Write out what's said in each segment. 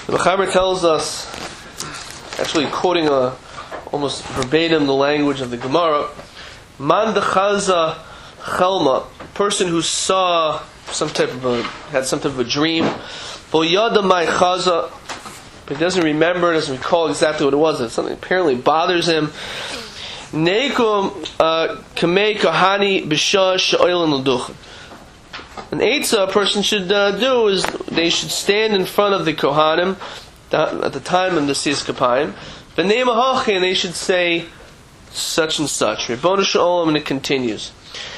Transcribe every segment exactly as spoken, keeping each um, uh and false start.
The Mechaber tells us, actually quoting a, almost verbatim the language of the Gemara, Man dechaza chelma, a person who saw some type of a, had some type of a dream, boyada mai chaza, but he doesn't remember, doesn't recall exactly what it was, it's something apparently bothers him. Neikum kamei kahani b'shah she'oilen l'duchen. An eitzah a person should uh, do is they should stand in front of the Kohanim at the time of the Siyas Kapayim, v'nei mahachi, and they should say such and such. Ribono Shalom, and it continues.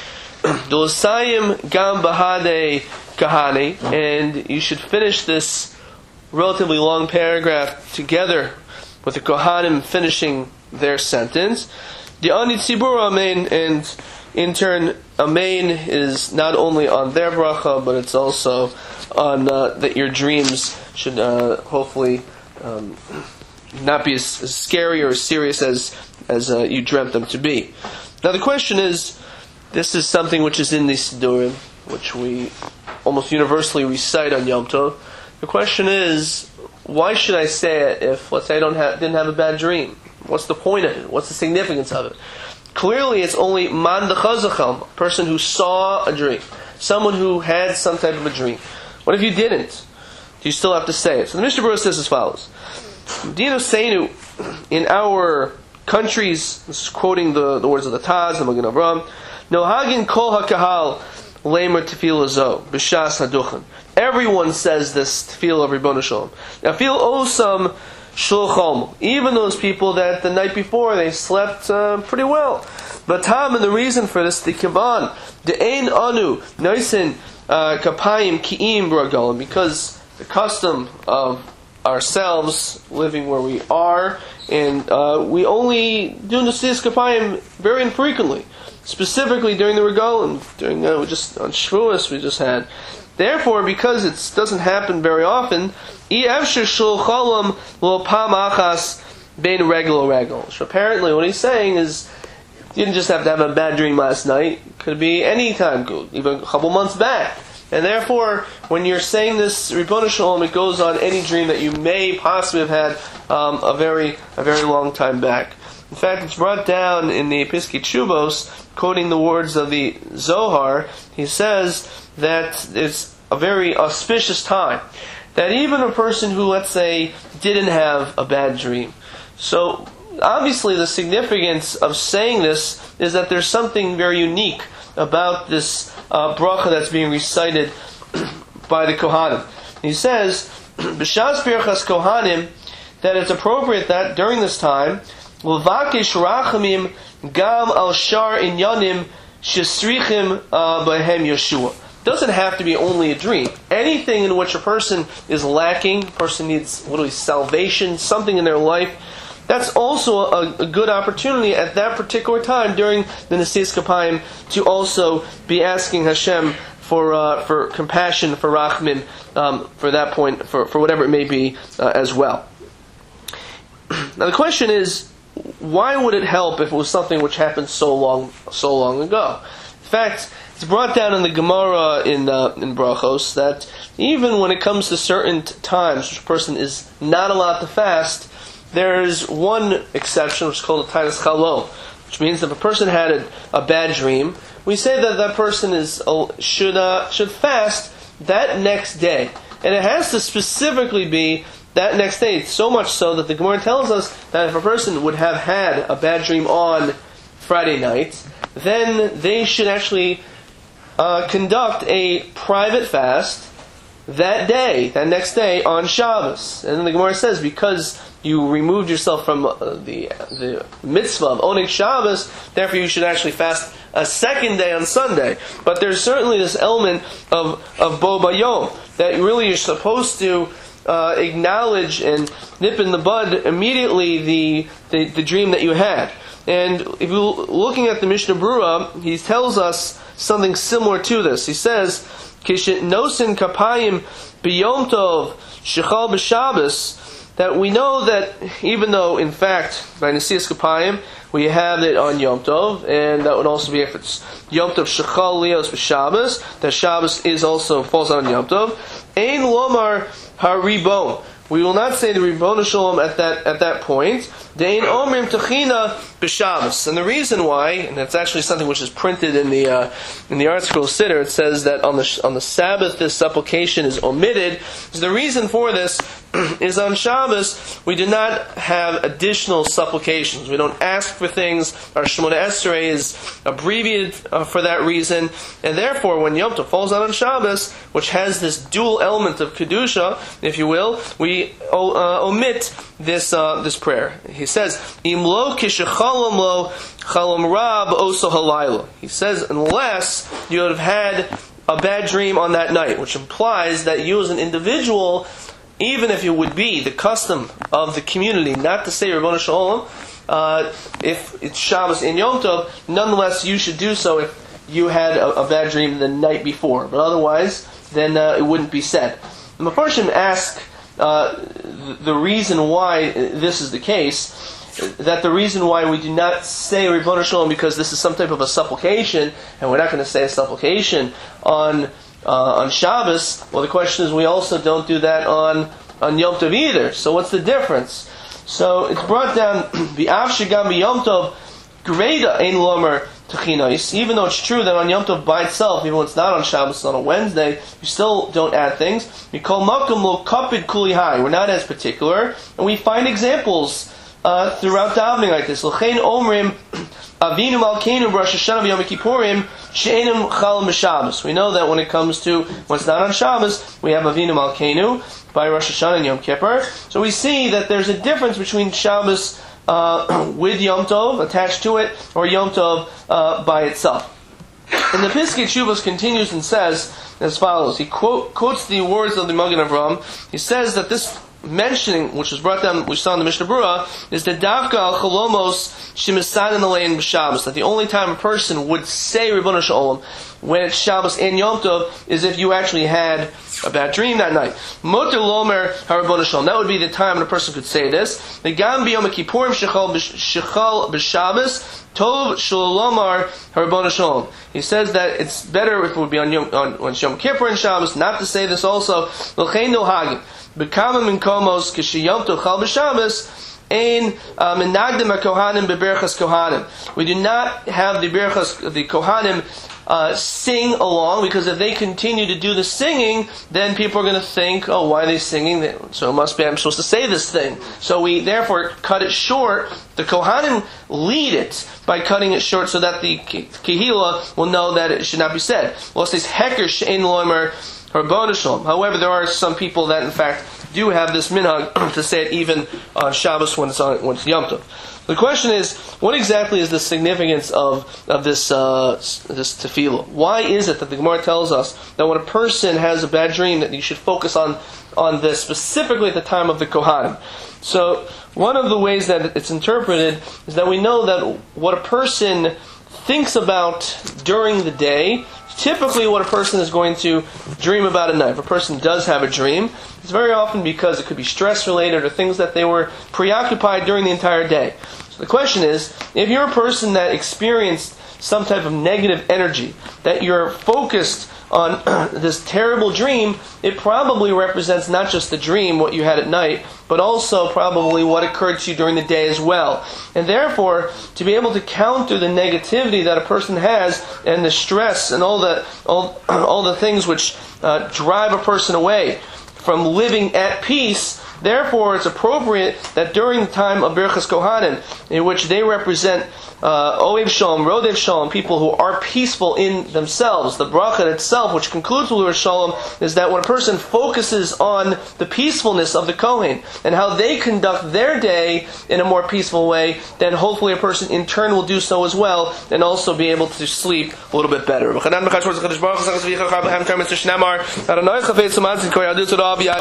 Dolasayim gam bahade kahani, and you should finish this relatively long paragraph together with the Kohanim finishing their sentence. The Ani Tzibur Amen, and in turn, Amen is not only on their bracha, but it's also on uh, that your dreams should uh, hopefully um, not be as, as scary or as serious as as uh, you dreamt them to be. Now the question is, this is something which is in the Siddurim, which we almost universally recite on Yom Tov. The question is, why should I say it if, let's say, I don't have, didn't have a bad dream? What's the point of it? What's the significance of it? Clearly, it's only man dechazachem, a person who saw a dream, someone who had some type of a dream. What if you didn't? Do you still have to say it? So the Mishnah Berurah says as follows: Dino Seinu, in our countries, this is quoting the, the words of the Taz, the Magen Avraham, Nohagin kol hakahal lemer tefillah zo b'shas haduchen. Everyone says this tefillah of Ribono Shalom. Now, feel osam shulchom, even those people that the night before they slept uh, pretty well. But Tom, and the reason for this, the kivan, the ein anu noisin kapayim kiim bragalim, because the custom of ourselves living where we are, and uh, we only do Nesias Kapayim very infrequently, specifically during the regalim, during uh, just on Shavuos we just had. Therefore, because it doesn't happen very often, so apparently what he's saying is, you didn't just have to have a bad dream last night, it could be any time, even a couple months back. And therefore, when you're saying this Ribono Shalom, it goes on any dream that you may possibly have had um, a very a very long time back. In fact, it's brought down in the Piskei Teshuvos, quoting the words of the Zohar. He says that it's a very auspicious time, that even a person who, let's say, didn't have a bad dream. So, obviously, the significance of saying this is that there's something very unique about this uh, bracha that's being recited by the Kohanim. He says, B'shas Birchas Kohanim, that it's appropriate that during this time, L'vakish rachamim gam al shar inyanim shesrichim b'hem Yeshua. Doesn't have to be only a dream. Anything in which a person is lacking, a person needs literally salvation, something in their life, that's also a, a good opportunity at that particular time during the Nesias Kapayim to also be asking Hashem for uh, for compassion, for rachmin, um, for that point, for, for whatever it may be uh, as well. Now the question is, why would it help if it was something which happened so long so long ago? In fact, it's brought down in the Gemara in uh, in Brachos that even when it comes to certain times which a person is not allowed to fast, there's one exception which is called a Tainas Chalom, which means if a person had a, a bad dream, we say that that person is uh, should uh, should fast that next day, and it has to specifically be that next day. So much so that the Gemara tells us that if a person would have had a bad dream on Friday night, then they should actually uh, conduct a private fast that day, that next day on Shabbos. And then the Gemara says, because you removed yourself from uh, the the mitzvah of owning Shabbos, therefore you should actually fast a second day on Sunday. But there's certainly this element of of Bo Bayom that really you're supposed to uh, acknowledge and nip in the bud immediately the, the the dream that you had. And if you're looking at the Mishnah Berurah, he tells us something similar to this. He says, Kishit nosin kapayim b'yom tov shechal b'Shabbos, that we know that even though, in fact, by Nesias Kapayim, we have it on Yom Tov, and that would also be if it's Yom Tov Shechal Lios b'Shabbos, that Shabbos is also falls on Yom Tov. Ein lomar haribon. we will not say the Ribono Shalom at that at that point. Dein omrim techina b'Shabbos, and the reason why, and that's actually something which is printed in the uh, in the Art Scroll Siddur. It says that on the on the Sabbath this supplication is omitted. So the reason for this is on Shabbos we do not have additional supplications. We don't ask for things. Our Shemona Esrei is abbreviated uh, for that reason, and therefore when Yom Tov falls out on Shabbos, which has this dual element of kedusha, if you will, we uh, omit this uh, this prayer. He says, "Im lo kishachalam lo chalam rab oso halayla." He says, unless you have had a bad dream on that night, which implies that you as an individual, even if it would be the custom of the community not to say Ribono Shalom, uh, if it's Shabbos in Yom Tov, nonetheless you should do so if you had a, a bad dream the night before. But otherwise, then uh, it wouldn't be said. The Mefarshim ask uh, the reason why this is the case, that the reason why we do not say Ribono Shalom because this is some type of a supplication, and we're not going to say a supplication on uh, on Shabbos. Well, the question is, we also don't do that on on Yom Tov either. So what's the difference? So it's brought down B'av shegam b'Yom Tov Greda ein lomer techinois. Even though it's true that on Yom Tov by itself, even when it's not on Shabbos, on a Wednesday, you still don't add things. We call makom lo kapid kuli hai. We're not as particular, and we find examples Uh, throughout davening like this. L'chein omrim avinu malkeinu b'Rosh Hashanah v'Yom Kippurim she'enim chal b'Shabbos. We know that when it comes to when it's not on Shabbos, we have avinu malkeinu by Rosh Hashanah and Yom Kippur. So we see that there's a difference between Shabbos uh, with Yom Tov attached to it, or Yom Tov uh, by itself. And the Piskei Teshuvos continues and says as follows. He quote, quotes the words of the Magen Avraham. He says that this mentioning, which was brought down, we saw in the Mishnah Berurah, is the Davka al Cholomos Shemisanin Alein B'Shabbos, that the only time a person would say Ribono Shalom when it's Shabbos and Yom Tov is if you actually had a bad dream that night. Moter Lomer HaRibono Shalom. That would be the time when a person could say this. The Gam B'Yom Kippurim Shechal B'Shabbos Tov Shalomar HaRibono Shalom. He says that it's better if it would be on Yom, on, on Yom Kippur and Shabbos not to say this also. L'chein no hagim. B'kama min komos k'sheyom tov chal b'Shabbos ein menagdim haKohanim beberachas Kohanim. We do not have the berachas, the Kohanim uh, sing along, because if they continue to do the singing, then people are going to think, oh, why are they singing? So it must be I'm supposed to say this thing. So we therefore cut it short. The Kohanim lead it by cutting it short so that the Kehillah will know that it should not be said. Well, it says heker she'ein lomer Ribono Shalom. However, there are some people that in fact do have this minhag to say it even on Shabbos when it's on when it's Yom Tov. The question is, what exactly is the significance of of this uh, this tefillah? Why is it that the Gemara tells us that when a person has a bad dream that you should focus on on this specifically at the time of the Kohanim? So one of the ways that it's interpreted is that we know that what a person thinks about during the day, typically what a person is going to dream about at night. If a person does have a dream, it's very often because it could be stress-related or things that they were preoccupied during the entire day. So the question is, if you're a person that experienced some type of negative energy, that you're focused on this terrible dream, it probably represents not just the dream, what you had at night, but also probably what occurred to you during the day as well. And therefore, to be able to counter the negativity that a person has and the stress and all the all, all the things which uh, drive a person away from living at peace, therefore it's appropriate that during the time of Birchas Kohanim, in which they represent uh, Oev Shalom, Rodev Shalom, people who are peaceful in themselves, the bracha itself, which concludes with Shalom, is that when a person focuses on the peacefulness of the Kohen and how they conduct their day in a more peaceful way, then hopefully a person in turn will do so as well and also be able to sleep a little bit better.